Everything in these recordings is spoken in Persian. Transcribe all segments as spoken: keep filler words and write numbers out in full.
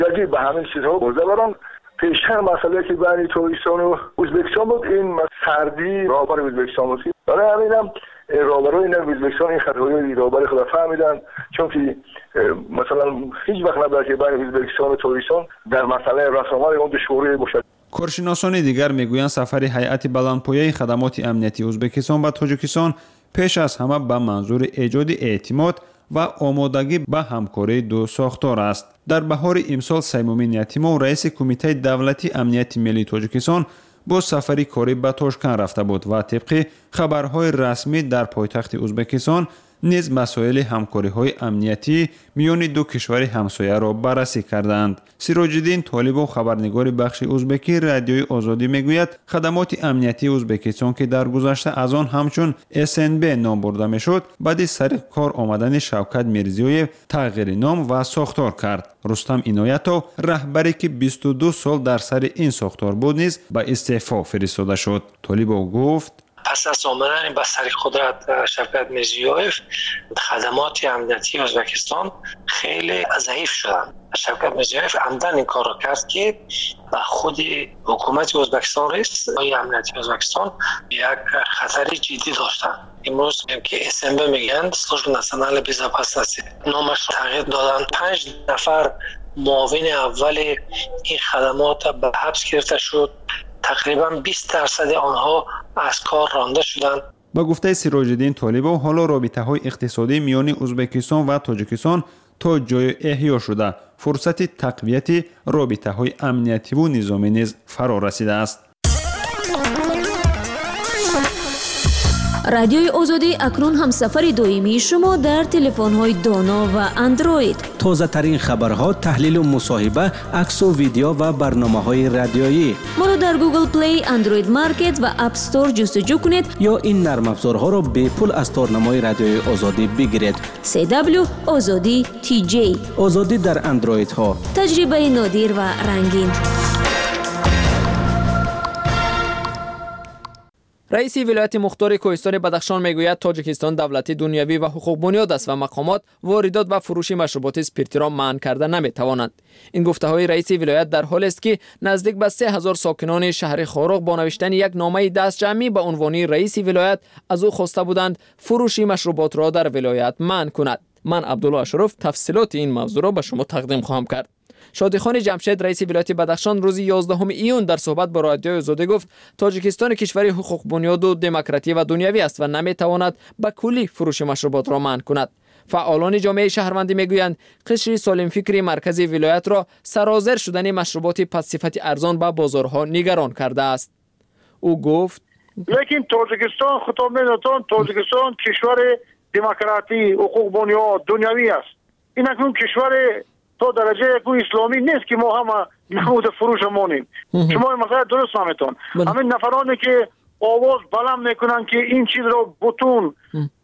یکی به همین چیزها برده برام. پیشتر مسئله که بین ترکستان و ازبکستان بود، این سردی رابر ازبکستان بود. برای همینم رابرای این ازبکستان این خطاهای رابر خود فهمیدن، چون که مثلا هیچ وقت نباید که بین ازبکستان و ترکستان در مسئله رسانه‌ای اون دشواری باشد. کارشناسان دیگر میگویند سفر هیئت بلندپایه خدمات امنیتی ازبکستان و تاجیکستان پیش از همه به منظور ایجاد اعتماد و آمادگی به همکاری دو ساختار است. در بهار امسال سیمومین یتیموف رئیس کمیته دولتی امنیت ملی تاجیکستان با سفری کاری به تاشکند رفته بود و طبق خبرهای رسمی در پایتخت ازبکستان نیز مسائل همکاری‌های امنیتی میان دو کشور همسایه را بررسی کردند. سیراج‌الدین طالبوف خبرنگار بخش ازبکی رادیوی آزادی میگوید خدمات امنیتی ازبکستان که در گذشته از آن همچون اس ان بی نام برده میشد، بعد سر کار آمدن شوکت میرزیویف تغییر نام و ساختار کرد. رستم اینایتوف رهبری که بیست و دو سال در سر این ساختار بود نیز به استعفا فرستاده شد. طالبوف گفت پس از آمدن به سر قدرت شوکت میرزیویف خدمات امنیتی ازبکستان خیلی ضعیف شدند. شوکت میرزیویف عمدن این کار را کرد که خود حکومت ازبکستان رئیس امنیتی ازبکستان یک خطر جدی داشتند. امروز که اس ام بی میگن سلوژ ناسیونال بیزاپاسنسی نامش تغییر دادن. پنج نفر معاون اول این خدمات به حبس گرفته شد. تقریبا بیست درصد آنها از کار رانده شدند. با گفته سیراج‌الدین طالبوف حالا رابطه‌های اقتصادی میان ازبکستان و تاجیکستان تا جای احیا شده، فرصت تقویت رابطه‌های امنیتی و نظامی نیز فرا رسیده است. رادیوی آزادی اکنون همسفر دائمی شما در تلفن‌های دانا و اندروید. تازه ترین خبرها، تحلیل و مصاحبه، عکس و ویدیو و برنامه‌های رادیویی. ما را در گوگل پلی، اندروید مارکت و اپ استور جستجو کنید یا این نرم افزارها را به پول از تارنمای رادیوی آزادی بگیرید. سی دبلیو آزادی تی جی. آزادی در اندروید ها. تجربه نادر و رنگین. رئیس ولایت مختار کوهستان بدخشان میگوید تاجیکستان دولتی دنیوی و حقوق بنیاد است و مقامات واردات و فروش مشروبات اسپریتی را منع کرده نمیتوانند. این گفته های رئیس ولایت در حالی است که نزدیک به سه هزار ساکنان شهر خاروق با نوشتن یک نامه دست جمعی به عنوان رئیس ولایت از او خواسته بودند فروش مشروبات را در ولایت منع کند. من عبدالله اشرف تفصیلات این موضوع را به شما تقدیم خواهم کرد. شادیخان جمشید رئیس ولایت بدخشان روز یازدهم ایون در صحبت با رادیوی آزادی گفت تاجیکستان کشوری حقوق بنیاد و دموکراتی و دنیوی است و نمیتواند به کلی فروش مشروبات را منع کند. فعالان جامعه شهروندی میگویند قشر سالم فکری مرکزی ولایت را سرازیر شدن مشروبات پس‌صفت ارزان به بازارها نگران کرده است. او گفت لیکن تاجیکستان خطاب می‌دهد تاجیکستان کشور دموکراتی حقوق بنیاد دنیوی است. این اکنون کشور تا درجه یکو اسلامی نیست که ما هم نمود فروش مونیم. شما مثلا درست نمیتون. همین نفرانی که آواز بلند میکنن که این چیز رو بتون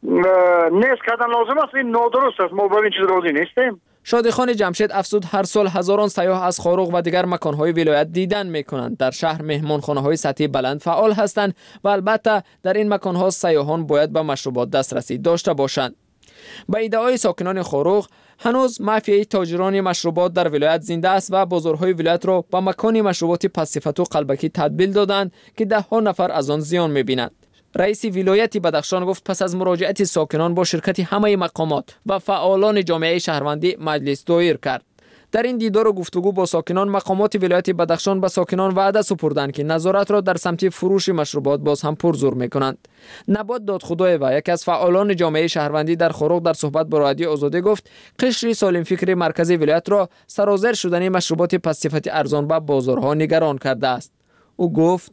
نیست کردن لازم است، این نادرست است. ما با این چیز راضی نیستیم. شادیخان جمشید افزود هر سال هزاران سیاح از خاروق و دیگر مکانهای ولایت دیدن میکنند. در شهر مهمانخانه‌های سطحی بلند فعال هستند و البته در این مکانها سیاحان باید به مشروبات دسترسی داشته باشند. با ادعای ساکنان خاروق هنوز مافیای تاجران مشروبات در ولایت زنده است و بازارهای ولایت را با مکان مشروبات پس‌صفت و قلبکی تبدیل دادند که ده ها نفر از آن زیان می‌بینند. رئیس ولایت بدخشان گفت پس از مراجعت ساکنان با شرکت همه مقامات و فعالان جامعه شهروندی مجلس دایر کرد. در این دیدار و گفتگو با ساکنان مقامات ولایت بدخشان به ساکنان وعده سپردند که نظارت را در سمت فروش مشروبات باز هم پرزور میکنند. نبات دادخدای و یک از فعالان جامعه شهروندی در خاروق در صحبت با رادیو آزادی گفت قشر سالم فکری مرکزی ولایت را سرازیر شدن مشروبات پس‌صفت ارزان به بازارها نگران کرده است. او گفت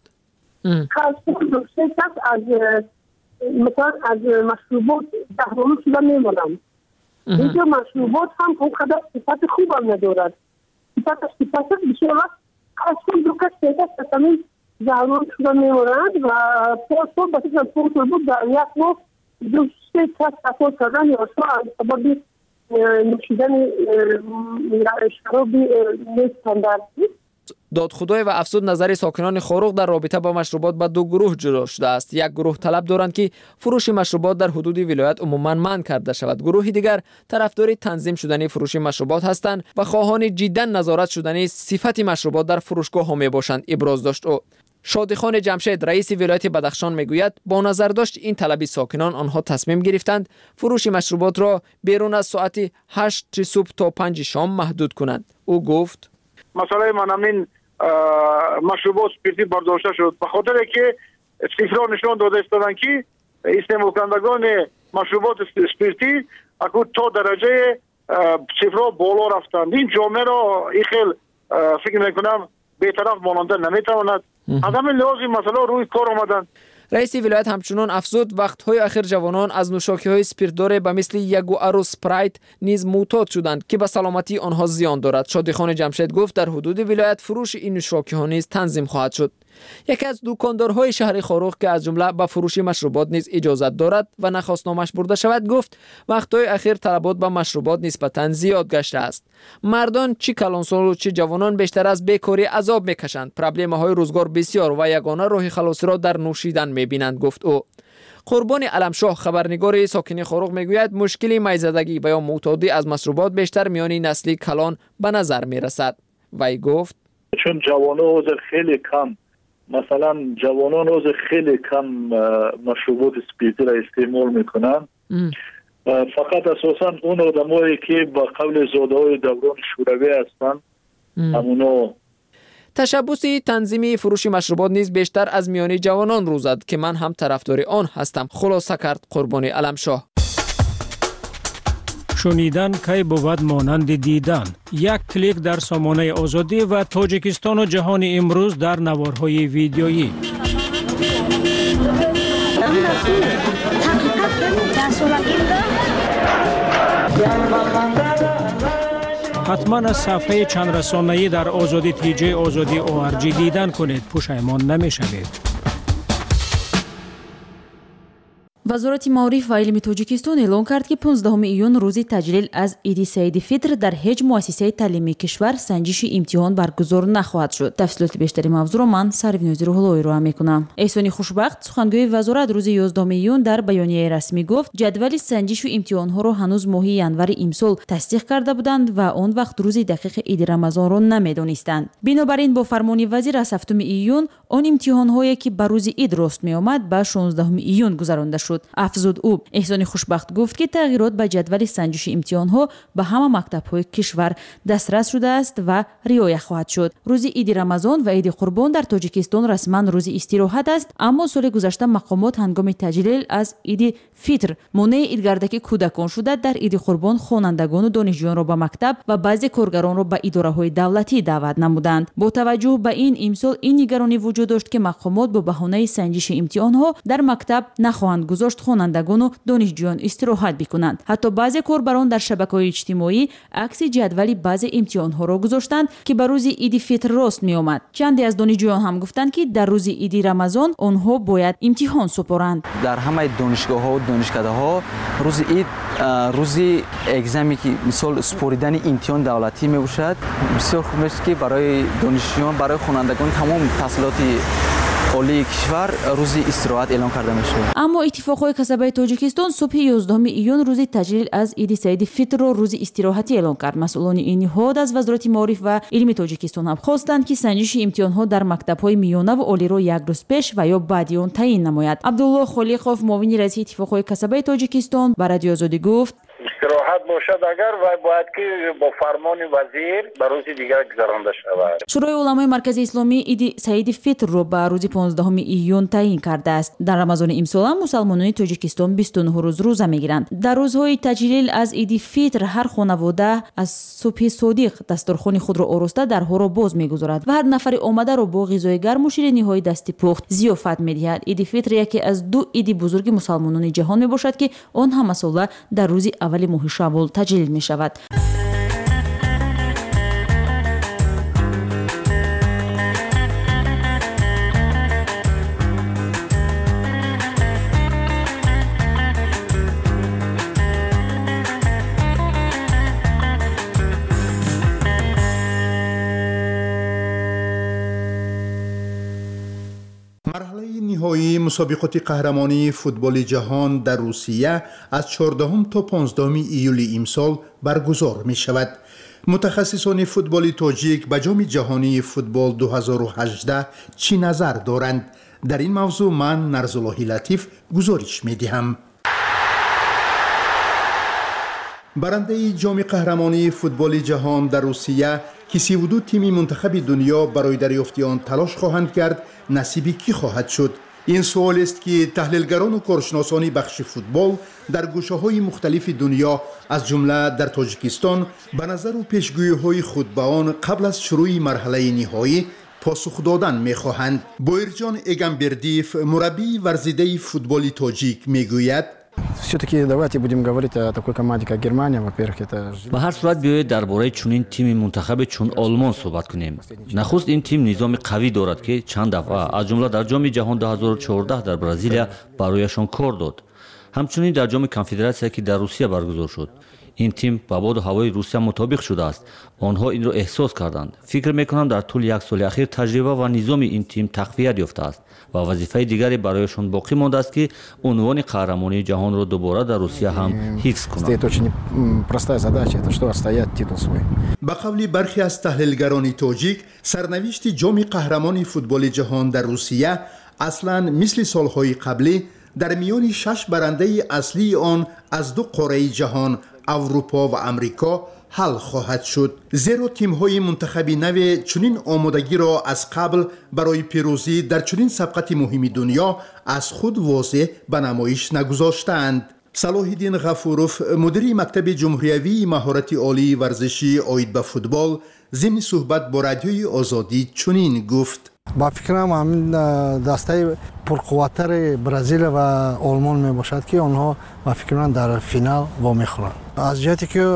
از مثلا از مشروبات دهرانو شده میمونم. اینجا مشروبات هم خود خدا صفت خوب هم ندارد. صفت صفت بسیار وقت خواستم دو کس پیدا ستمین دهران شده میمونند و پاسور بسید از پاسور بود در یک ما دو سه کس تفاظ کردن یا شما از سبب نوشیدن شرابی نیستن در دادخدای و افزود نظر ساکنان خاروق در رابطه با مشروبات به دو گروه جدا شده است. یک گروه طلب دارند که فروش مشروبات در حدود ولایت عموما منع کرده شود. گروه دیگر طرفدار تنظیم شدن فروش مشروبات هستند و خواهان جدا نظارت شدن صفت مشروبات در فروشگاه ها می باشند. ابراز داشت او. شادیخان جمشید رئیس ولایت بدخشان میگوید با نظر داشت این طلبی ساکنان آنها تصمیم گرفتند فروش مشروبات را بیرون از ساعت هشت صبح تا پنج شام محدود کنند. او گفت مسئله من همین مشروبات سپیرتی برداشته شد به خاطر که صفرا نشان داده استادن که استعمال کنندگان مشروبات سپیرتی اکنون تا درجه صفرا بالا رفتند. این جامعه را این خیل فکر میکنم بی‌طرف ماننده نمیتواند. از همین لحاظ این مسئله روی کار آمدند. رئیس ولایت همچنان افزود وقت‌های اخیر جوانان از نوشاکی‌های اسپریتدار به مثل یگوار و اسپرایت نیز معتاد شدند که به سلامتی آنها زیان دارد. شادیخان جمشید گفت در حدود ولایت فروش این نوشاکی‌ها نیز تنظیم خواهد شد. یکی از دکاندارهای شهر خاروق که از جمله به فروش مشروبات نیز اجازت دارد و نخواستنامش برده شود گفت وقت‌های اخیر طلبات به مشروبات نسبتاً زیاد گشته است. مردان چه کلانسال و چه جوانان بیشتر از بیکاری عذاب میکشند. پرابلم‌های روزگار بسیار و یگانه راه خلاصی را در نوشیدن می‌بینند گفت او. قربان علمشاه خبرنگار ساکن خاروق میگوید مشکل میزدگی و یا معتادی از مشروبات بیشتر میان نسل کلان به نظر میرسد. وی گفت چون جوانان خیلی کم مثلا جوانان روز خیلی کم مشروبات اسپریتی را استعمال میکنن. فقط اساسا اون آدمایی که با قبل زاده های دوران شوروی هستن همونو. تشبث تنظیمی فروش مشروبات نیز بیشتر از میان جوانان رو زد که من هم طرفدار آن هستم. خلاصه کرد قربانی علمشاه. شنیدن کی بود مانند دیدن. یک کلیک در سامانه آزادی و تاجیکستان و جهان امروز در نوارهای ویدیویی. حتما از صفحه چند رسانه‌ای در آزادی تیجی آزادی او آر جی دیدن کنید. پشیمان نمی‌شوید. وزارت معارف و علم تاجیکستان اعلام کرد که پانزدهم ایون روزی تجلیل از عید سعید فطر در هیچ مؤسسه تعلیمی کشور سنجش امتحان برگزار نخواهد شد. تفصیلات بیشتری موضوع را من سرویناز روح‌اللهی را میکنم. احسان خوشبخت سخنگوی وزارت روز یازدهم ایون در بیانیه رسمی گفت جدول سنجش و امتحان ها را هنوز ماه ینور امسال تصدیق کرده بودند و آن وقت روز دقیق عید رمضان را نمیدانستند. بنابراین با فرمان وزیر از هفتم ایون آن امتحان هایی که بر روز عید راست می آمد به شانزدهم ایون گذرانده شد. افزود او. احسان خوشبخت گفت که تغییرات به جدول سنجش امتحان ها به همه مکتب های کشور دسترس شده است و رعایت خواهد شد. روز عید رمضان و عید قربان در تاجیکستان رسما روز استراحت است، اما سال گذشته مقامات هنگام تجلیل از عید فطر مانع عیدگردکی کودکان شده در عید قربان خوانندگان و دانشجویان را به مکتب و بعضی کارگران را به اداره های دولتی دعوت نمودند. با توجه به این امسال این نگرانی وجود داشت که مقامات با بهانه سنجش امتحان ها در مکتب نخواهند گذاشت خوانندگان و دانشجویان استراحت بکنند. حتی بعضی کاربران در شبکه‌های اجتماعی عکس جدول بعضی امتحان‌ها را گذاشتند که بر روز عید فطر راست می‌آمد. چندی از دانشجویان هم گفتند که در روز عید رمضان آنها باید امتحان سپارند. در همه دانشگاه‌ها و دانشکده‌ها روز عید روز اگزمی که مثال سپاریدن امتحان دولتی میباشد. بسیار خوب است که برای دانشجویان برای خوانندگان تمام تحصیلات عالی کشور روز استراحت اعلام کرده میشه. اما اتفاقهای کسبه تاجیکستان صبح یازدهم ایون روز تجلیل از عید سعید فطر را روز استراحتی اعلام کرد. مسئولان این نهاد از وزارت معارف و علم تاجیکستان هم خواستند که سنجش امتحان‌ها در مکتب‌های میانه و عالی را یک روز پیش و یا بعد آن تعیین نماید. عبدالله خلیقوف معاون رئیس اتفاقهای کسبه تاجیکستان به رادیو آزادی گفت استراحت باشد اگر و باید که با فرمان وزیر به روز دیگر گذرانده شود. شورای علمای مرکز اسلامی عید سعید فطر را به روز پانزدهم ایون تعیین کرده است. در رمضان امسال هم مسلمانان تاجیکستان بیست و نه روز روزه میگیرند. در روزهای تجلیل از عید فطر هر خانواده از صبح صادق دسترخوان خود را آراسته درها را باز میگذارد و هر نفر آمده را با غذای گرم و شیرینی‌های دستی پخت ضیافت میدهد. عید فطر یکی از دو عید بزرگ مسلمانان جهان میباشد که آن هم مساله در روز اول ماه شوال تجلیل می شود. نهایی مسابقات قهرمانی فوتبال جهان در روسیه از چهاردهم تا پانزدهم ایول امسال برگزار می شود. متخصصان فوتبال تاجیک به جام جهانی فوتبال دو هزار و هجده چی نظر دارند؟ در این موضوع من نرزاللهی لطیف گزارش می دهم. برنده جام قهرمانی فوتبال جهان در روسیه که سی و دو تیم منتخب دنیا برای دریافت آن تلاش خواهند کرد، نصیب کی خواهد شد؟ این سوال است که تحلیلگران و کارشناسان بخش فوتبال در گوشه‌های مختلف دنیا از جمله در تاجیکستان به نظر و پیشگویی‌های خود به آن قبل از شروع مرحله نهایی پاسخ دادن می‌خواهند. بایرجان ایگامبردیف، مربی ورزیده فوتبال تاجیک، میگوید все-таки давайте будем говорить о такой команде, как Германия. Во-первых, это... به هر صورت بیایید درباره چنین تیم منتخب چون آلمان صحبت کنیم. نخست این تیم نظام قوی دارد که چند دفعه از جمله در جام جهان دو هزار و چهارده در برزیل برایشان کار داد. همچنین در جام کنفدراسیون که در روسیه برگزار شد. این تیم با باد و هوای روسیه مطابق شده است. آنها این را احساس کردند. فکر میکنم در طول یک سال اخیر تجربه و نظام این تیم تقویت یافته است و وظیفه دیگری برایشان باقی مانده است که عنوان قهرمانی جهان را دوباره در روسیه هم حفظ کنند. به قول برخی از تحلیلگران تاجیک، سرنوشت جام قهرمانی فوتبال جهان در روسیه اصلا مثل سالهای قبلی در میان شش برنده اصلی آن از دو قاره جهان، اروپا و امریکا، حل خواهد شد. زیرا تیم‌های منتخب نو چنین آمادگی را از قبل برای پیروزی در چنین سبقت مهم دنیا از خود واضح به نمایش نگذاشتند. صلاح الدین غفوروف، مدیر مکتب جمهوریوی مهارت عالی ورزشی عاید به فوتبال، ضمن صحبت با رادیوی آزادی چنین گفت: با فکرم همین دسته پرقوتر برزیل و آلمان می باشد که آنها با فکرم در فینال وامی خورند. از جهتی که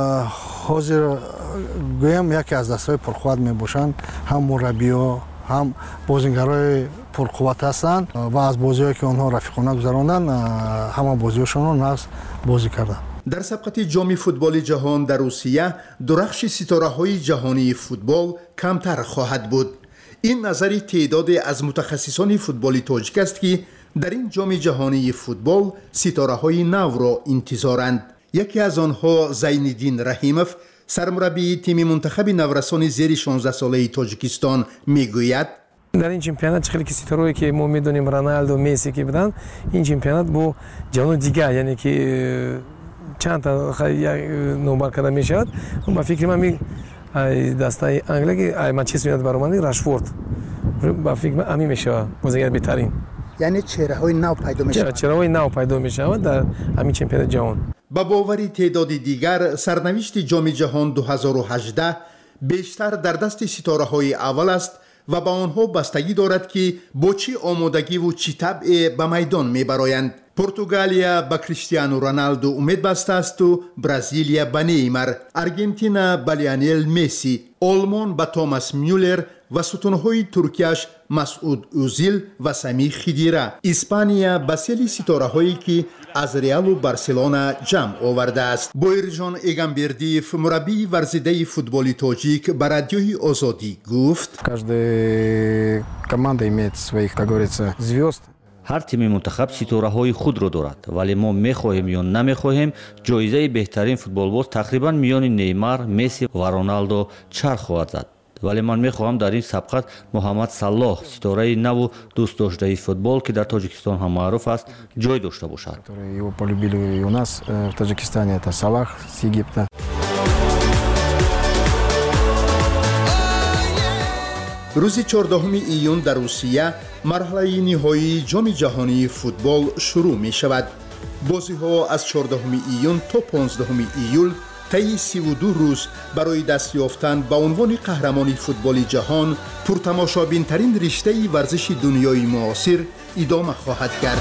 حاضر گویم یکی از دسته پرقوت می باشند، هم مربی‌ها هم بازیگرای پرقوت هستند و از بازی‌هایی که آنها رفیقانه گذراندن همه بازی‌هاشون را نقض بازی کردند. در سبقت جام فوتبال جهان در روسیه درخش ستاره‌های جهانی فوتبال کمتر خواهد بود. این نظری تعداد از متخصصان فوتبال تاجیک است که در این جام جهانی فوتبال ستاره‌های نو را انتظارند. یکی از آنها زین الدین رحیموف، سرمربی تیم منتخب نورسان زیر شانزده ساله تاجیکستان، میگوید: در این چمپیونات خیلی که ستاره‌ای که ما میدونیم رونالدو، مسی که بودن، این چمپیونات با جهان دیگه، یعنی که چند تا خیلی نوبر کرده میشد. با فکر من می دسته انگلیسی که منچستر یونایتد برامانی راشفورد با فکر من امی میشه بازیگر بهترین، یعنی چهره‌های نو پیدا میشه. چهره‌های نو پیدا میشه در همین چمپیونات جهان. با باوری تعداد دیگر، سرنوشت جام جهان دو هزار و هجده بیشتر در دست ستاره‌های اول است و با آنها بستگی دارد که با چه آمادگی و چه طبع به میدان میبرایند. پرتغالیا به کریستیانو رونالدو امید بسته است و برزیلیا به نیمار، ارژانتین به لیونل مسی، آلمان به توماس میولر و ستونهای ترکیش مسعود اوزیل و سمی خدیره. اسپانیا به سری ستاره‌هایی که از ریال و بارسلونا جمع آورده است. بایرجان ایگامبردیف، مربی ورزیده فوتبال تاجیک، به رادیوی آزادی گفت: каждая команда имеет своих, как говорится, звезд. هر تیم منتخب ستاره‌های خود را دارد، ولی ما می‌خواهیم یا نمی‌خواهیم جایزه بهترین فوتبالباز تقریبا میان نیمار، مسی و رونالدو چرخ خواهد زد. ولی من می‌خواهم در این سبقت محمد صلاح، ستاره نو و دوست داشته فوتبال که در تاجیکستان هم معروف است، جای داشته باشد. Его полюбили у нас в Таджикистане, это Салах с Египта. روز چهاردهم ایون در روسیه مرحله نهایی جام جهانی فوتبال شروع می شود. بازی ها از چهاردهم ایون تا پانزدهم ایول طی سی و دو روز برای دست یافتن به عنوان قهرمانی فوتبال جهان پرتماشابین ترین رشته ورزش دنیای معاصر ادامه خواهد کرد.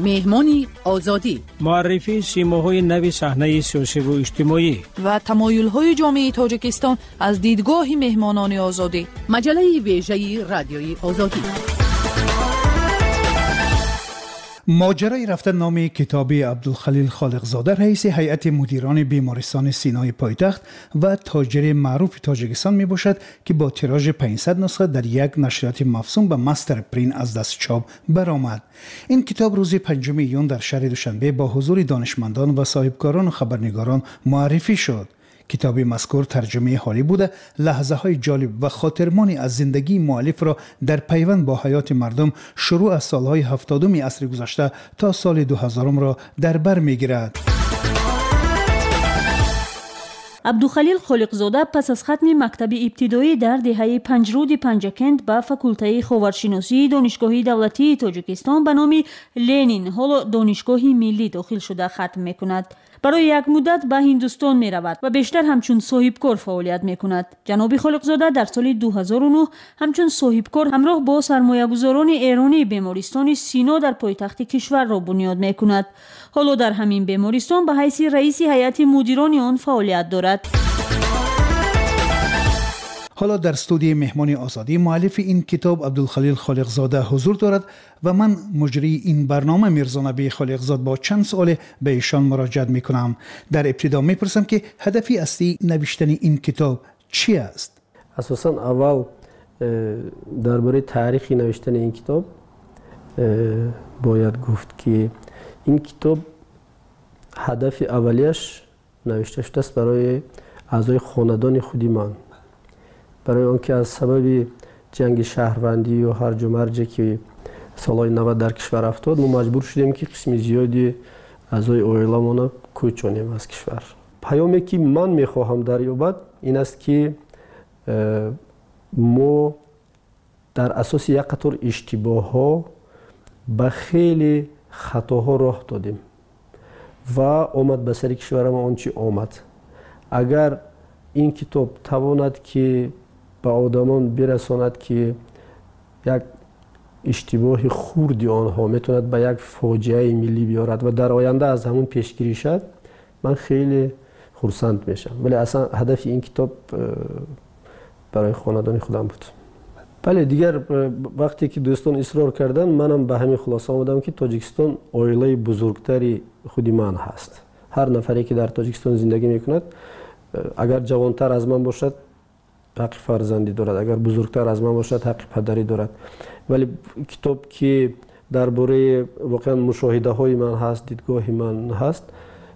مهمان آزادی، معرفی سیماهای نوی صحنه سیاسی و اجتماعی و تمایل‌های جامعه تاجیکستان از دیدگاه مهمانان آزادی. مجله ویژه رادیوی آزادی. ماجرای رفتن نام کتابی عبدالخلیل خالقزاده رئیس هیئت مدیران بیمارستان سینای پایتخت و تاجر معروف تاجیکستان می باشد که با تیراژ پانصد نسخه در یک نشریات مفصول به مستر پرین از دست چاپ برآمد. این کتاب روز پنجم ایون در شهر دوشنبه با حضور دانشمندان و صاحبکاران و خبرنگاران معرفی شد. کتاب مذکور ترجمه حالی بوده، لحظه های جالب و خاطرمانی از زندگی مؤلف را در پیوند با حیات مردم شروع از سالهای هفتادم عصر گذشته تا سال دو هزارم را در بر میگیرد. عبدالخلیل خالقزاده پس از ختم مکتب ابتدایی در دهه پنجرود پنجکند به فاکولته خاورشناسی دانشگاه دولتی تاجیکستان به نام لنین حالا دانشگاه ملی داخل شده ختم میکند. برای یک مدت به هندوستان می رود و بیشتر همچون صاحبکار فعالیت می کند. جناب خالقزاده در سال دو هزار و نه همچون صاحبکار همراه با سرمایه‌گذاران ایرانی بیمارستان سینا در پایتخت کشور را بنیاد می کند. حالا در همین بیمارستان به حیث رئیس هیئت مدیران آن فعالیت دارد. حالا در استودیوی مهمان آزادی مؤلف این کتاب عبدالخلیل خالقزاده حضور دارد و من مجری این برنامه میرزا نبی خالقزاده با چند سوال به ایشان مراجعه میکنم. در ابتدا میپرسم که هدفی اصلی نوشتن این کتاب چی است؟ اساساً اول درباره تاریخ نوشتن این کتاب باید گفت که این کتاب هدف اولیش نوشته شده است برای اعضای خاندان خودی من، برای آنکه از سبب جنگ شهروندی و هرج و مرج که سالهای نود در کشور افتاد ما مجبور شدیم که قسم زیادی اعضای عائله‌مان کوچانیم از کشور. پیامی که من میخواهم دریابد این است که ما در اساس یک قطار اشتباه ها به خیلی خطاها راه دادیم و آمد به سر کشور ما آنچه آمد. اگر این کتاب تواند که به آدمان برساند که یک اشتباه خوردی آنها میتوند به یک فاجعه ملی بیارد و در آینده از همون پیشگیری شد، من خیلی خرسند میشم. ولی اصلا هدف این کتاب برای خاندان خودم بود. بله دیگر وقتی که دوستان اصرار کردن منم به همین خلاصه آمدم که تاجیکستان عائله بزرگتری خودی من هست. هر نفری که در تاجیکستان زندگی میکند اگر جوانتر از من باشد حق فرزندی دارد، اگر بزرگتر از من باشد حق پدری دارد. ولی کتاب که درباره واقعا مشاهده های من هست، دیدگاه من هست،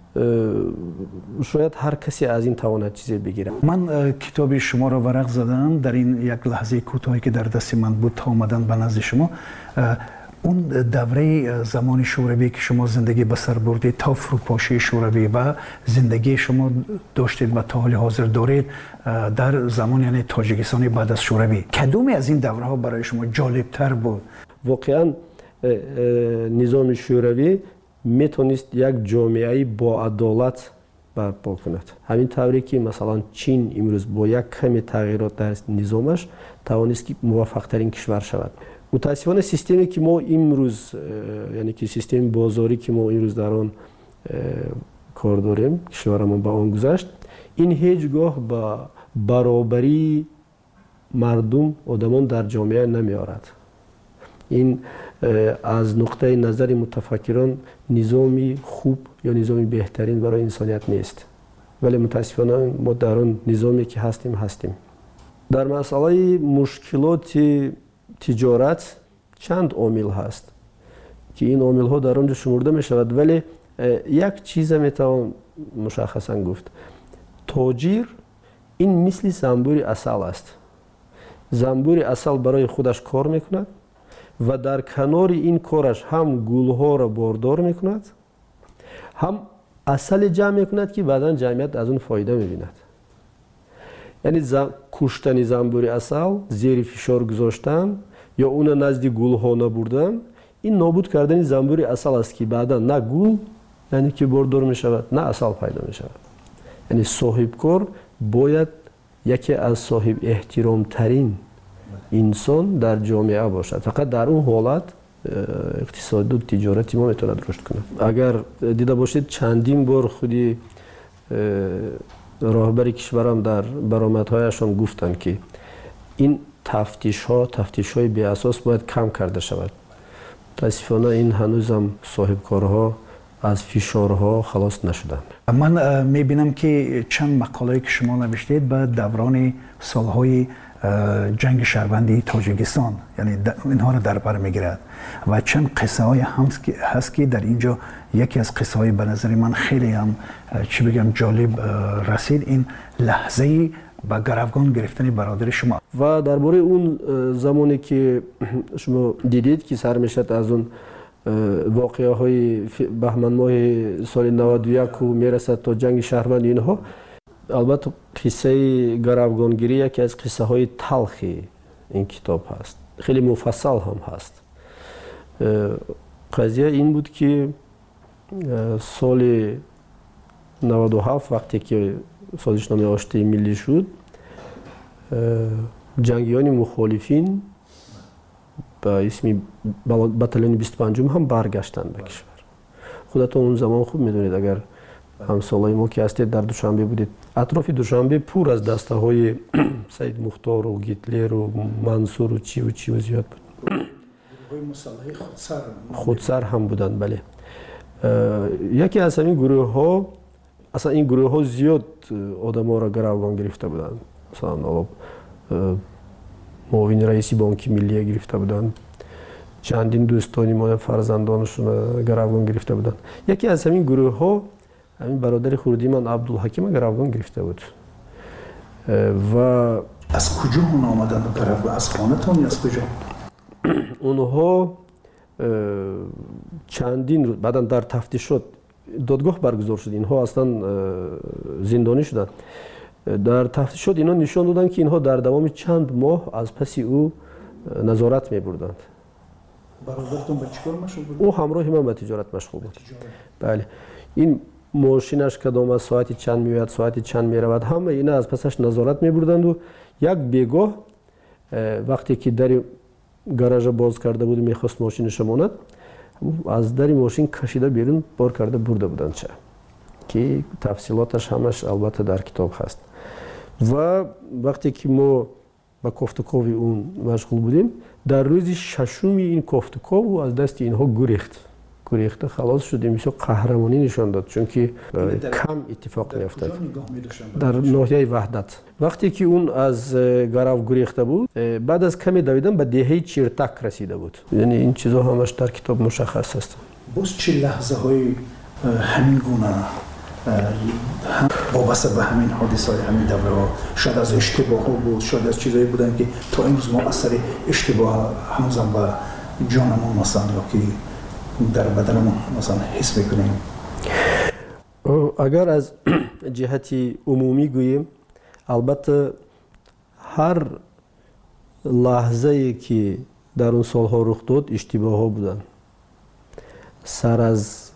شاید هر کسی از این تواند چیزی بگیره. من کتاب شما را ورق زدم در این یک لحظه کوتاهی که در دست من بود تا آمدن به نزد شما. اون دوره زمان شوروی که شما زندگی به سر بردید تا فروپاشی شوروی و زندگی شما داشتید و تا حال حاضر دارید در زمان یعنی تاجیکستان بعد از شوروی، کدومی از این دوره ها برای شما جالب تر بود؟ واقعا نظام شوروی میتونست یک جامعه با عدالت برپا کند. همین طوری که مثلا چین امروز با یک کمی تغییرات در نظامش توانست که موفق ترین کشور شود. متاسفانه سیستمی که ما امروز یعنی که سیستم بازاری که ما امروز در آن کار داریم، کشورمون با آن گذشت، این هیچگاه با برابری مردم آدمان در جامعه نمیارد. این از نقطه نظر متفکران نظامی خوب یا نظامی بهترین برای انسانیت نیست. ولی متاسفانه ما در آن نظامی که هستیم هستیم. در مسئله مشکلات تجارت چند عامل هست که این عامل ها در آنجا شمرده می شود، ولی یک چیز می توان مشخصا گفت. تاجر این مثل زنبور عسل است. زنبور عسل برای خودش کار می کند و در کنار این کارش هم گل ها را باردار می کند، هم عسل جمع می کند که بعدا جمعیت از اون فایده می بیند. یعنی زن... کشتن زنبور عسل، زیر فشار گذاشتن یا اون نزد گل ها نبردن، این نابود کردن زنبور عسل است که بعدا نه گل یعنی که باردار می شود نه عسل پیدا می شود. یعنی صاحب کار باید یکی از صاحب احترام ترین انسان در جامعه باشد. فقط در اون حالت اقتصاد و تجارتی ما میتونه رشد کنه. اگر دیده باشید چندین بار خودی راهبر کشورم در برآمدهایشان گفتن که این تفتیش ها تفتیش های بی اساس باید کم کرده شود. متاسفانه این هنوز هم صاحب کارها از فشارها خلاص نشدند. من میبینم که چند مقاله که شما نوشتید به دوران سالهای جنگ شهروندی تاجیکستان، یعنی اینها رو در بر میگیرد و چند قصه های هست که در اینجا یکی از قصه های به نظر من خیلی هم چی بگم جالب رسید، این لحظه با گروگان گرفتن برادر شما. و درباره اون زمانی که شما دیدید که سر میشد از اون واقعه های بهمن ماه سال نود و یک و میرسد تا جنگ شهروند اینها، البته قصه گروگانگیری یکی از قصه های تلخی این کتاب هست، خیلی مفصل هم هست. قضیه این بود که سال نود و هفت وقتی که سازشنامه آشتی ملی شد، جنگیان مخالفین با اسم باتالون بیست و پنج هم برگشتند به کشور. خودتون اون زمان خوب میدونید، اگر همسالای ما که هستید در دوشنبه بودید، اطراف دوشنبه پر از دسته های سید مختار و گیتلر و منصور و چی و چی و زیاد بود. خودسر خودسر هم بودند. بله. یکی از همین گروه ها، اصلا این گروه ها زیاد آدم ها را گروگان گرفته بودند. مثلا معاون رئیسی بانک ملی گرفته بودند، چندین دوستانی ما فرزندانشون گروگان گرفته بودند. یکی از همین گروه ها همین برادر خردی من عبدالحکیم گروگان گرفته بود. و از کجا اون آمدن گروگان؟ از خانه‌تون یا از کجا؟ اونها چندین روز بعداً در تفتیشات دادگاه برگزار شد، اینها اصلا زندانی شدند. در تفتیشات اینا نشان دادن که اینها در دوام چند ماه از پس او نظارت می‌بردند. برادرتون به چیکار مشغول بود؟ او همراه من به تجارت مشغول بود. بله. این ماشینش کدام از ساعتی چند میاد، ساعتی چند میرود، همه اینا از پسش نظارت می‌بردند و یک بیگاه وقتی که در گاراژ باز کرده بود میخواست ماشینش بماند، از در ماشین کشیده بیرون بار کرده برده بودند چه که تفصیلاتش همش البته در کتاب هست. و وقتی که ما با کوفتکوی اون مشغول بودیم، در روز ششم این کوفتکو از دست اینها گریخت گریخته خلاص شدیم. میشه قهرمانی نشان داد، چون که کم اتفاق میافتاد در ناحیه وحدت. وقتی که اون از گرو گریخته بود، بعد از کمی دویدن به دهه چیرتک رسیده بود. یعنی این چیزها همش در کتاب مشخص هست. باز چه لحظه های همین گونه هم وابسته به همین حادثه های همین دوره ها، شاید از اشتباه ها بود، شاید از چیزایی بودن که تا امروز ما اثر اشتباه هنوزم به جانمون مثلا یا که در بدنمون مثلا حس میکنیم. اگر از جهتی عمومی گوییم، البته هر لحظه ای که در اون سالها رخ داد اشتباه ها بودن. سر از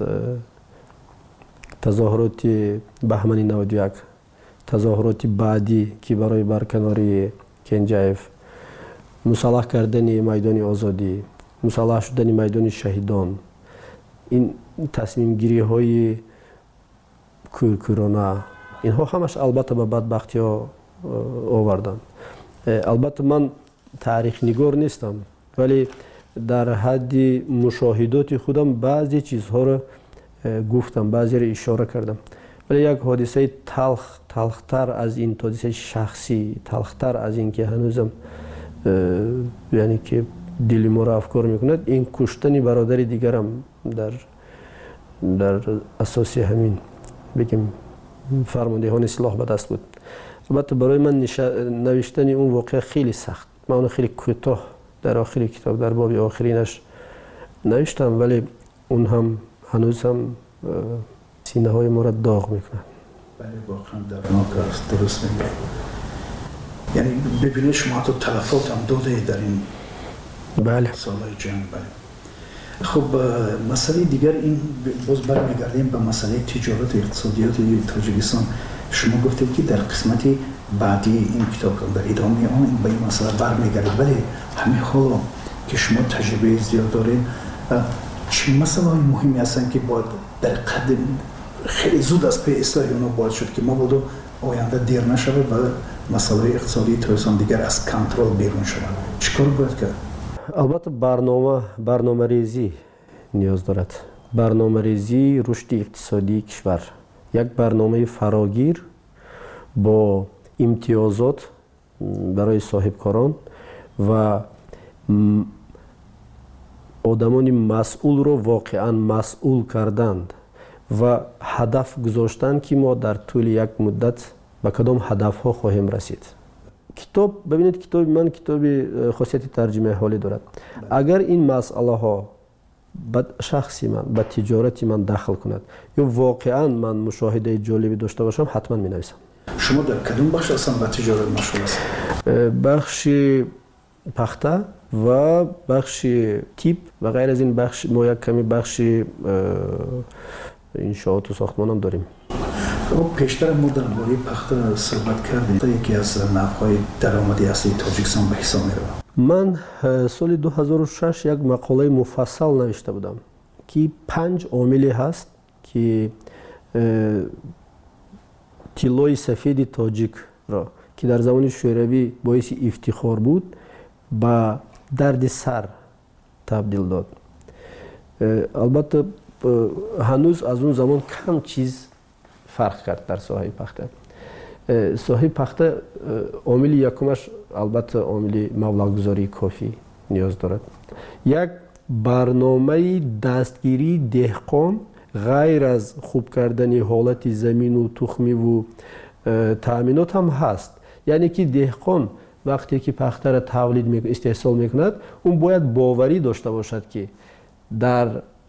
تظاهرات بهمن نود و یک، تظاهرات بعدی که برای برکناری کنجایف، مسلح کردن میدان آزادی، مسلح شدن میدان شهیدان، این تصمیم گیری های کورکورانه، اینها همش البته به بدبختی ها آوردن. البته من تاریخ نگار نیستم، ولی در حد مشاهدات خودم بعضی چیزها رو گفتم، بعضی رو اشاره کردم. ولی یک حادثه تلخ تلختر از این، حادثه شخصی تلختر از این که هنوزم یعنی که دل ما را افکار میکند، این کشتن برادر دیگرم در در اساس همین بگم فرماندهان سلاح به دست بود. البته برای من نوشتن اون واقعه خیلی سخت، من اون خیلی کوتاه در آخر کتاب در باب آخرینش نوشتم، ولی اون هم هنوز هم سینه های ما را داغ میکنه. بله واقعا دردناک است، درست میگه. یعنی ببینید شما تو تلفات هم داده در این بله سالهای جنگ. بله. خب مسئله دیگر این، باز برمیگردیم به مسئله تجارت و اقتصادیات تاجیکستان. شما گفتید که در قسمت بعدی این کتاب در ادامه آن به این مسئله برمیگردید، ولی همین حالا که شما تجربه زیاد دارین، چه مسائل مهمی هستن که باید در قدم خیلی زود از پی اصلاح اونا باید شد که ما بودو آینده دیر نشود و مسائل اقتصادی توسان دیگر از کنترل بیرون شود؟ چیکار باید کرد؟ البته برنامه برنامه ریزی نیاز دارد. برنامه ریزی رشد اقتصادی کشور، یک برنامه فراگیر با امتیازات برای صاحبکاران و آدمان مسئول رو واقعا مسئول کردند و هدف گذاشتند که ما در طول یک مدت به کدام هدف ها خواهیم رسید. کتاب ببینید، کتاب من کتاب خاصیت ترجمه حالی دارد. اگر این مسئله ها به شخصی من، به تجارتی من دخل کند یا واقعا من مشاهده جالبی داشته باشم، حتما می نویسم. شما در کدوم بخش اصلا به تجارت مشغول هستید؟ بخش پخته و بخش تیپ و غیر از این بخش، ما یک کمی بخش انشاءات و ساختمان هم داریم. پیشتر ما درباره پخته صحبت کردیم. یکی از نحوهای درآمدی اصلی تاجیکستان به حساب می‌رود. من سال دو هزار و شش یک مقاله مفصل نوشته بودم که پنج عاملی هست که طلای سفید تاجیک را که در زمان شوروی باعث افتخار بود به درد سر تبدیل داد. البته هنوز از اون زمان کم چیز فرق کرد در ساحه پخته. ساحه پخته عامل یکمش البته عامل مبلغ‌گذاری کافی نیاز دارد. یک برنامه دستگیری دهقان غیر از خوب کردن حالت زمین و تخمی و تأمینات هم هست. یعنی که دهقان وقتی که پخته را تولید می استحصال میکند، اون باید باوری داشته باشد که در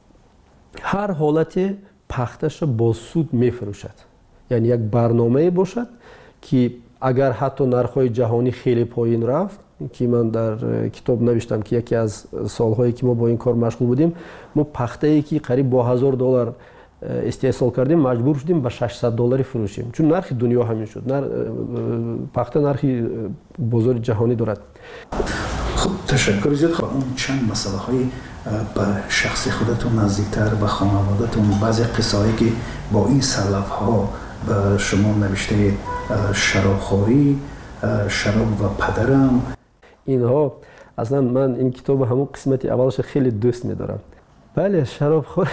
هر حالت پختش را با سود میفروشد. یعنی یک برنامه باشد که اگر حتی نرخ‌های جهانی خیلی پایین رفت، که من در کتاب نوشتم که یکی از سالهایی که ما با این کار مشغول بودیم، ما پخته‌ای که قریب با هزار دلار استحصال کردیم مجبور شدیم به ششصد دلاری فروشیم، چون نرخ دنیا همین شد. نر... پخته نرخی بازار جهانی دارد. خب تشکر زیاد. خب اون چند مسئله های به شخص خودتون نزدیکتر، به خانواده‌تون، بعضی قصه‌ای که با این سلف ها به شما نوشته، شرابخوری، شراب و پدرم، اینها اصلا من این کتاب همون قسمت اولش خیلی دوست می‌دارم. بله، شرابخور.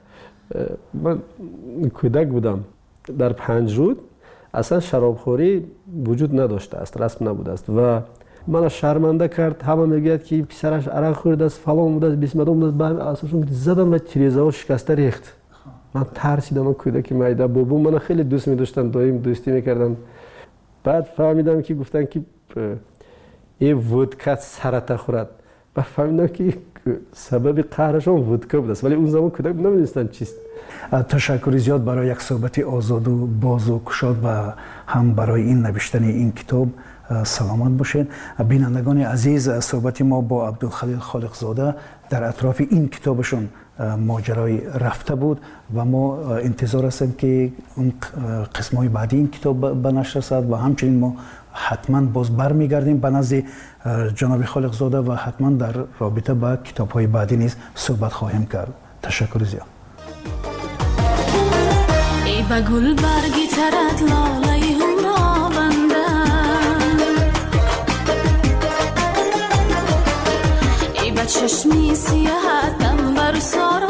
من کودک بودم در پنج رود اصلا شرابخوری وجود نداشته است، رسم نبوده است و من شرمنده کرد. همه میگوید که پسرش عرق خورده است، فلان بوده است، بیسمدان بوده است. بعد اساسا زدم و تیریزه ها شکسته ریخت. من ترسیدم. من کودک میده بابا من خیلی دوست می‌داشتم، دایم دوستی می‌کردم. بعد فهمیدم که گفتن که این ودکا سرطان خورد. بعد فهمیدم که سبب قهرشان ودکا بود است، ولی اون زمان کودک نمی‌دونستن چیست. تشکر زیاد برای یک صحبت آزاد و باز و گشاد و هم برای این نوشتن این کتاب. سلامت باشین. بینندگان عزیز، صحبت ما با عبدالخلیل خالقزاده در اطراف این کتابشون ماجرای رفته بود و ما انتظار هستیم که اون قسم‌های بعدی این کتاب به نشر رسد و همچنین ما حتما باز برمیگردیم به نزد جناب خالقزاده و حتما در رابطه با کتاب‌های بعدی نیز صحبت خواهیم کرد. تشکر زیاد. ای با گل برگی ترد لاله هورا بنده، ای با چشمی سیاهتم بر سارا